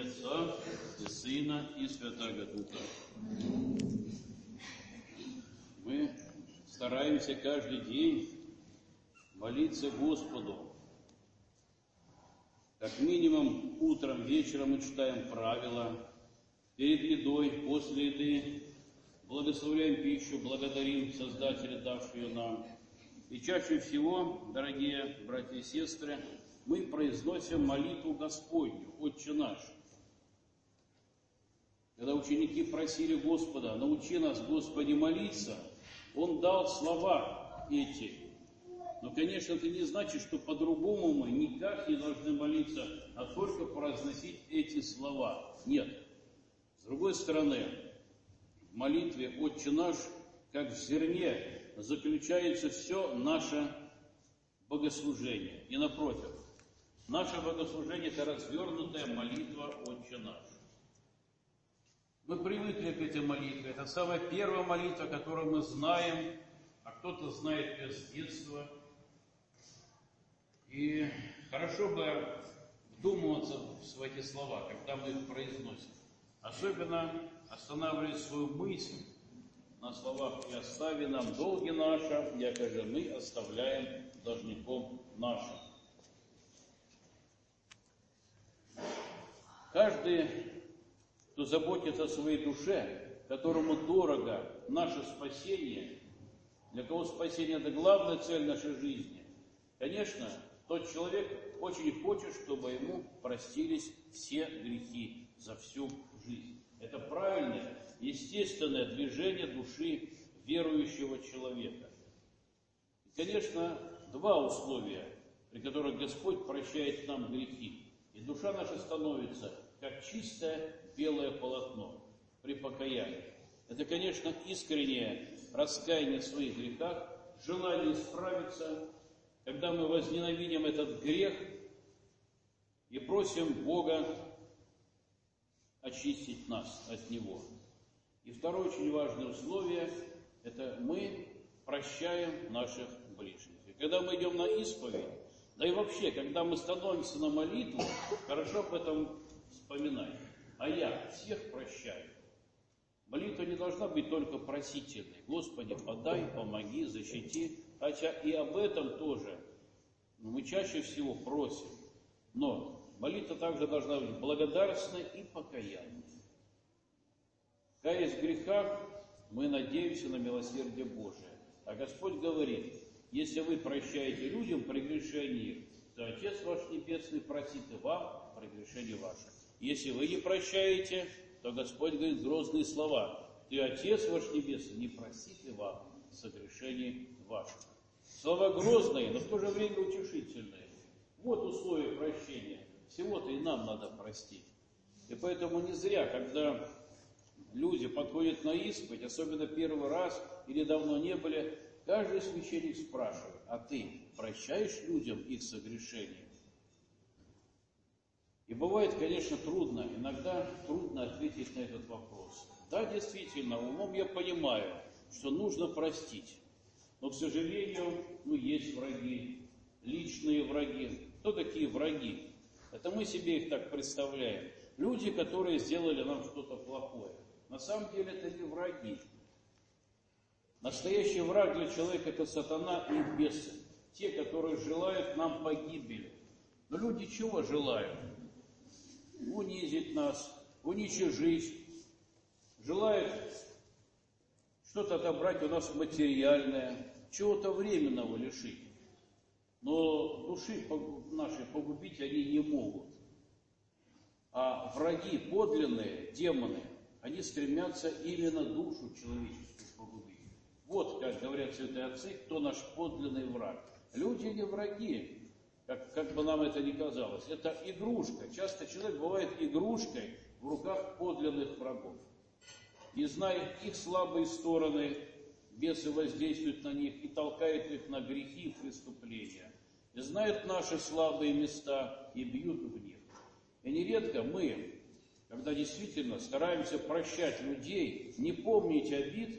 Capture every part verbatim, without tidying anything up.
Отца и Сына и Святаго Духа. Мы стараемся каждый день молиться Господу. Как минимум утром, вечером мы читаем правила, перед едой, после еды, благословляем пищу, благодарим Создателя, давшего нам. И чаще всего, дорогие братья и сестры, мы произносим молитву Господню, Отче наш. Когда ученики просили Господа, научи нас, Господи, молиться, Он дал слова эти. Но, конечно, это не значит, что по-другому мы никак не должны молиться, а только произносить эти слова. Нет. С другой стороны, в молитве «Отче наш», как в зерне, заключается все наше богослужение. И напротив, наше богослужение – это развернутая молитва «Отче наш». Мы привыкли к этой молитве. Это самая первая молитва, которую мы знаем, а кто-то знает ее с детства. И хорошо бы вдумываться в эти слова, когда мы их произносим. Особенно останавливать свою мысль на словах «И остави нам долги наши, яко же мы оставляем должником нашим». Каждый, кто заботится о своей душе, которому дорого наше спасение, для кого спасение – это главная цель нашей жизни, конечно, тот человек очень хочет, чтобы ему простились все грехи за всю жизнь. Это правильное, естественное движение души верующего человека. И, конечно, два условия, при которых Господь прощает нам грехи. И душа наша становится как чистое белое полотно при покаянии. Это, конечно, искреннее раскаяние в своих грехах, желание исправиться, когда мы возненавидим этот грех и просим Бога очистить нас от него. И второе очень важное условие – это мы прощаем наших ближних. И когда мы идем на исповедь, да и вообще, когда мы становимся на молитву, хорошо об этом вспоминать. А я всех прощаю. Молитва не должна быть только просительной. Господи, подай, помоги, защити. Хотя и об этом тоже мы чаще всего просим. Но молитва также должна быть благодарственной и покаянной. Каясь в грехах, мы надеемся на милосердие Божие. А Господь говорит, если вы прощаете людям прегрешения их, то Отец ваш Небесный простит и вам прегрешения ваши. Если вы не прощаете, то Господь говорит грозные слова. Ты, Отец ваш Небесный, не простит и вам согрешений ваших. Слова грозные, но в то же время утешительные. Вот условия прощения. Всего-то и нам надо простить. И поэтому не зря, когда люди подходят на исповедь, особенно первый раз или давно не были, каждый священник спрашивает, а ты прощаешь людям их согрешения? И бывает, конечно, трудно, иногда трудно ответить на этот вопрос. Да, действительно, умом я понимаю, что нужно простить. Но, к сожалению, ну, есть враги, личные враги. Кто такие враги? Это мы себе их так представляем. Люди, которые сделали нам что-то плохое. На самом деле это не враги. Настоящий враг для человека – это сатана и бесы. Те, которые желают нам погибели. Но люди чего желают? Унизить нас, уничижить. Желают что-то отобрать у нас материальное, чего-то временного лишить. Но души нашей погубить они не могут. А враги, подлинные, демоны, они стремятся именно душу человеческую погубить. Вот, как говорят святые отцы, кто наш подлинный враг. Люди не враги, как, как бы нам это ни казалось. Это игрушка. Часто человек бывает игрушкой в руках подлинных врагов. И зная их слабые стороны, бесы воздействуют на них и толкают их на грехи и преступления. И знают наши слабые места и бьют в них. И нередко мы, когда действительно стараемся прощать людей, не помнить обид,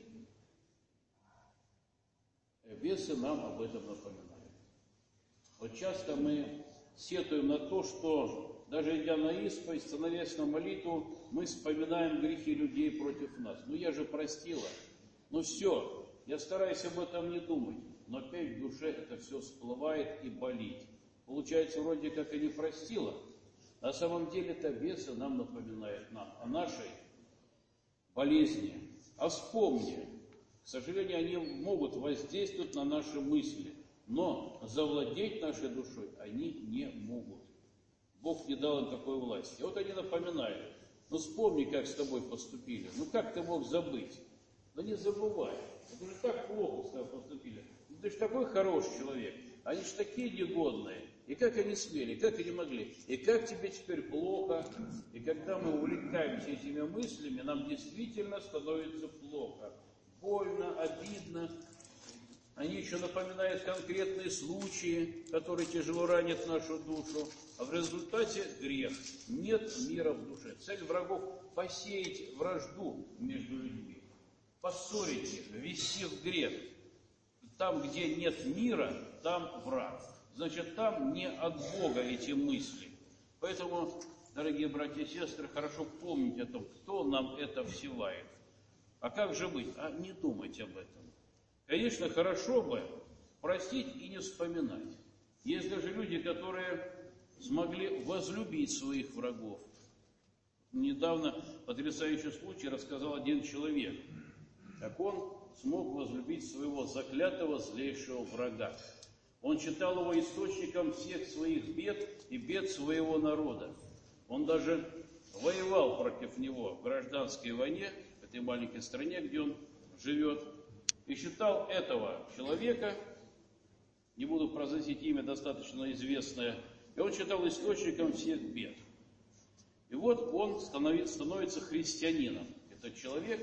бесы нам об этом напоминают. Вот часто мы сетуем на то, что даже идя на исповедь, становясь на молитву, мы вспоминаем грехи людей против нас. Ну я же простила. Ну все, я стараюсь об этом не думать. Но опять в душе это все всплывает и болит. Получается, вроде как и не простила. На самом деле это бесы нам напоминают нам о нашей болезни. А вспомни, к сожалению, они могут воздействовать на наши мысли, но завладеть нашей душой они не могут. Бог не дал им такой власти. И вот они напоминают, ну вспомни, как с тобой поступили, ну как ты мог забыть? Да не забывай, это же так плохо с тобой поступили. Ну, ты же такой хороший человек, они же такие негодные. И как они смели, как они могли, и как тебе теперь плохо. И когда мы увлекаемся этими мыслями, нам действительно становится плохо, больно, обидно. Они еще напоминают конкретные случаи, которые тяжело ранят нашу душу. А в результате грех. Нет мира в душе. Цель врагов – посеять вражду между людьми, поссорить их, ввести в грех. Там, где нет мира, там враг. Значит, там не от Бога эти мысли. Поэтому, дорогие братья и сестры, хорошо помнить о том, кто нам это всевает. А как же быть? А не думать об этом. Конечно, хорошо бы простить и не вспоминать. Есть даже люди, которые смогли возлюбить своих врагов. Недавно потрясающий случай рассказал один человек, как он смог возлюбить своего заклятого злейшего врага. Он считал его источником всех своих бед и бед своего народа. Он даже воевал против него в гражданской войне, в этой маленькой стране, где он живет, и считал этого человека, не буду произносить имя, достаточно известное, и он считал источником всех бед. И вот он становится христианином, этот человек,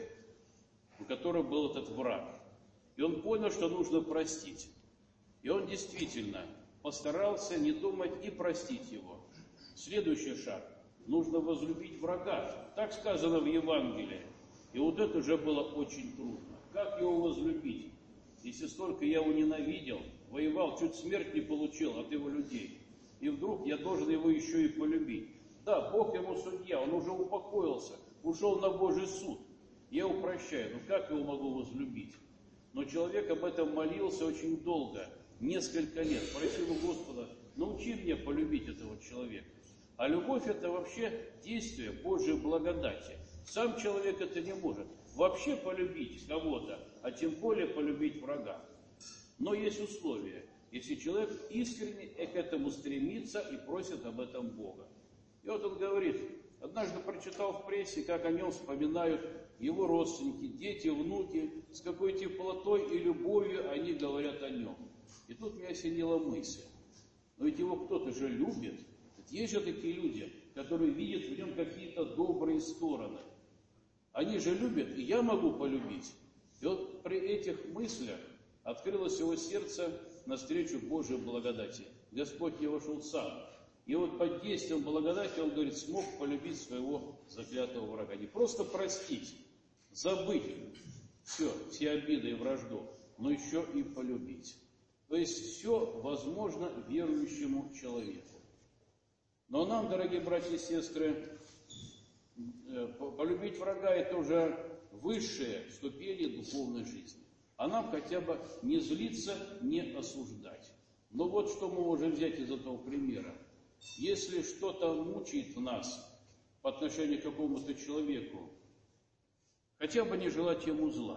у которого был этот враг. И он понял, что нужно простить. И он действительно постарался не думать и простить его. Следующий шаг. Нужно возлюбить врага. Так сказано в Евангелии. И вот это уже было очень трудно. Как его возлюбить? Если столько я его ненавидел, воевал, чуть смерть не получил от его людей. И вдруг я должен его еще и полюбить. Да, Бог ему судья, он уже упокоился, ушел на Божий суд. Я его прощаю, но как его могу возлюбить? Но человек об этом молился очень долго, несколько лет. Просил у Господа, научи меня полюбить этого человека. А любовь это вообще действие Божьей благодати. Сам человек это не может. Вообще полюбить кого-то, а тем более полюбить врага. Но есть условия. Если человек искренне к этому стремится и просит об этом Бога. И вот он говорит, однажды прочитал в прессе, как о нем вспоминают его родственники, дети, внуки, с какой теплотой и любовью они говорят о нем. И тут меня осенила мысль. Но ведь его кто-то же любит. Ведь есть же такие люди, которые видят в нем какие-то добрые стороны. Они же любят, и я могу полюбить. И вот при этих мыслях открылось его сердце навстречу Божьей благодати. Господь не вошел сам. И вот под действием благодати он, говорит, смог полюбить своего заклятого врага. Не просто простить, забыть все, все обиды и вражду, но еще и полюбить. То есть все возможно верующему человеку. Но нам, дорогие братья и сестры, полюбить врага – это уже высшая ступень духовной жизни. А нам хотя бы не злиться, не осуждать. Но вот что мы можем взять из этого примера. Если что-то мучает нас по отношению к какому-то человеку, хотя бы не желать ему зла.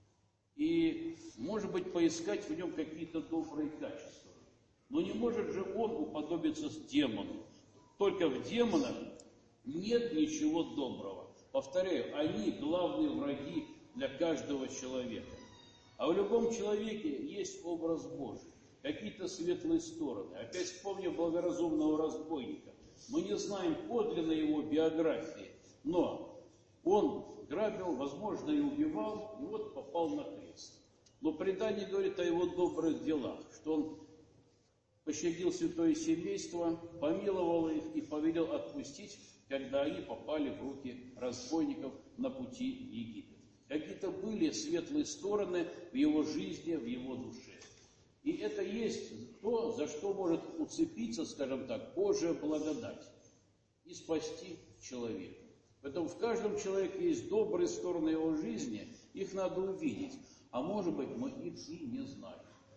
И, может быть, поискать в нем какие-то добрые качества. Но не может же он уподобиться с демону. Только в демонах нет ничего доброго. Повторяю, они главные враги для каждого человека. А в любом человеке есть образ Божий. Какие-то светлые стороны. Опять вспомню благоразумного разбойника. Мы не знаем подлинно его биографии, но он грабил, возможно, и убивал, и вот попал на крест. Но предание говорит о его добрых делах, что он пощадил святое семейство, помиловал их и повелел отпустить, когда они попали в руки разбойников на пути в Египет. Какие-то были светлые стороны в его жизни, в его душе. И это есть то, за что может уцепиться, скажем так, Божья благодать. и спасти человека. Поэтому в каждом человеке есть добрые стороны его жизни, их надо увидеть. А может быть, мы их и не знаем.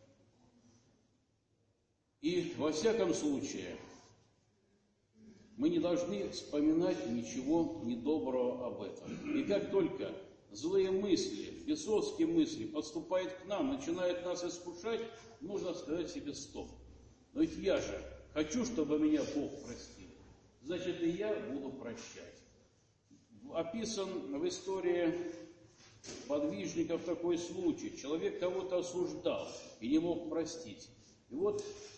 И во всяком случае, мы не должны вспоминать ничего недоброго об этом. И как только злые мысли, бесовские мысли подступают к нам, начинают нас искушать, нужно сказать себе стоп. Но ведь я же хочу, чтобы меня Бог простил. Значит, и я буду прощать. Описан в истории подвижников такой случай. Человек кого-то осуждал и не мог простить. И вот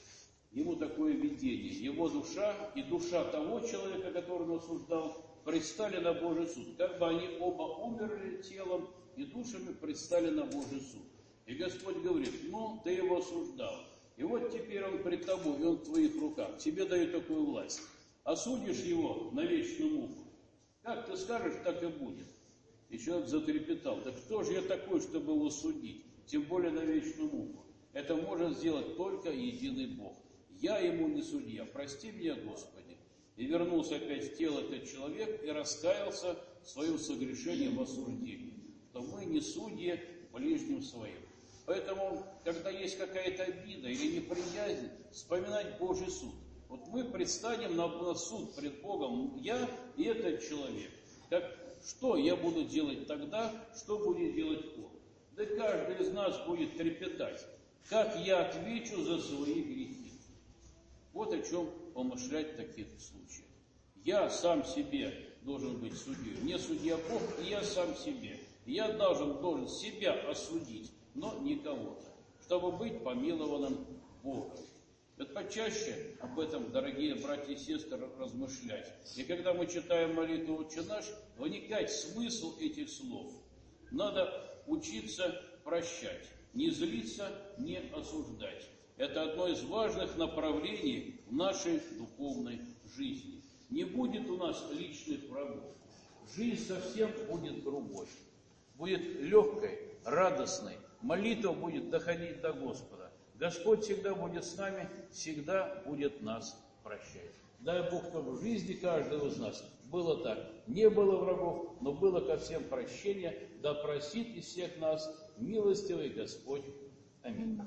ему такое видение. Его душа и душа того человека, которого он осуждал, предстали на Божий суд. Как бы они оба умерли телом и душами предстали на Божий суд. И Господь говорит: ну, ты его осуждал. И вот теперь он пред тобой, и он в твоих руках. Тебе даю такую власть. Осудишь его на вечную муку. Как ты скажешь, так и будет. И человек затрепетал: да кто же я такой, чтобы его судить? Тем более на вечную муку. Это может сделать только единый Бог. Я ему не судья, прости меня, Господи. И вернулся опять в тело этот человек и раскаялся в своем согрешении в осуждении, что мы не судьи ближним своим. Поэтому, когда есть какая-то обида или неприязнь, вспоминать Божий суд. Вот мы предстанем на, на суд пред Богом, я и этот человек. Как, что я буду делать тогда, что будет делать Бог? Да каждый из нас будет трепетать. Как я отвечу за свои грехи? Вот о чем помышлять в таких случаях. Я сам себе должен быть судьей. Не судья Бог, и я сам себе. Я должен, должен себя осудить, но не кого-то, чтобы быть помилованным Богом. Вот почаще об этом, дорогие братья и сестры, размышлять. И когда мы читаем молитву «Отче наш», вникать в смысл этих слов. Надо учиться прощать, не злиться, не осуждать. Это одно из важных направлений в нашей духовной жизни. Не будет у нас личных врагов. Жизнь совсем будет другой. Будет легкой, радостной. Молитва будет доходить до Господа. Господь всегда будет с нами, всегда будет нас прощать. Дай Бог, чтобы в жизни каждого из нас было так. Не было врагов, но было ко всем прощение. Да простит из всех нас милостивый Господь. Аминь.